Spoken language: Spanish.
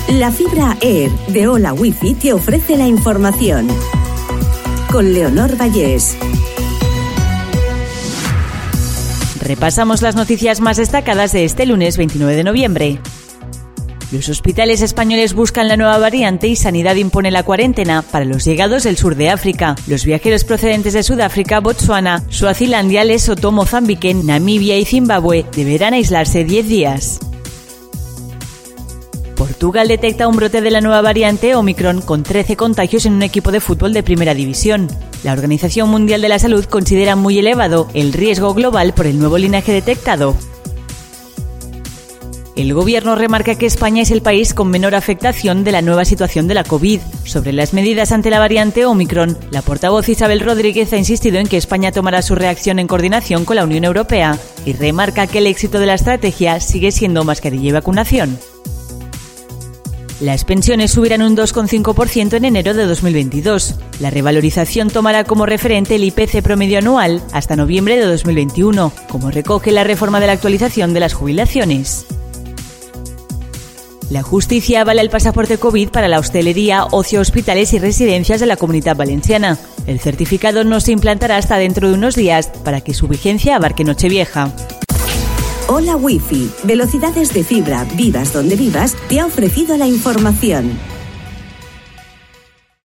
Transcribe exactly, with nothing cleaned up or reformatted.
La fibra Air de Hola Wifi te ofrece la información. Con Leonor Vallés. Repasamos las noticias más destacadas de este lunes veintinueve de noviembre. Los hospitales españoles buscan la nueva variante y Sanidad impone la cuarentena para los llegados del sur de África. Los viajeros procedentes de Sudáfrica, Botsuana, Suazilandia, Lesoto, Mozambique, Namibia y Zimbabue deberán aislarse diez días. Portugal detecta un brote de la nueva variante Omicron con trece contagios en un equipo de fútbol de primera división. La Organización Mundial de la Salud considera muy elevado el riesgo global por el nuevo linaje detectado. El gobierno remarca que España es el país con menor afectación de la nueva situación de la COVID. Sobre las medidas ante la variante Omicron, la portavoz Isabel Rodríguez ha insistido en que España tomará su reacción en coordinación con la Unión Europea y remarca que el éxito de la estrategia sigue siendo mascarilla y vacunación. Las pensiones subirán un dos coma cinco por ciento en enero de dos mil veintidós. La revalorización tomará como referente el I P C promedio anual hasta noviembre de dos mil veintiuno, como recoge la reforma de la actualización de las jubilaciones. La justicia avala el pasaporte COVID para la hostelería, ocio, hospitales y residencias de la Comunidad Valenciana. El certificado no se implantará hasta dentro de unos días para que su vigencia abarque Nochevieja. Hola Wifi, velocidades de fibra, vivas donde vivas, te ha ofrecido la información.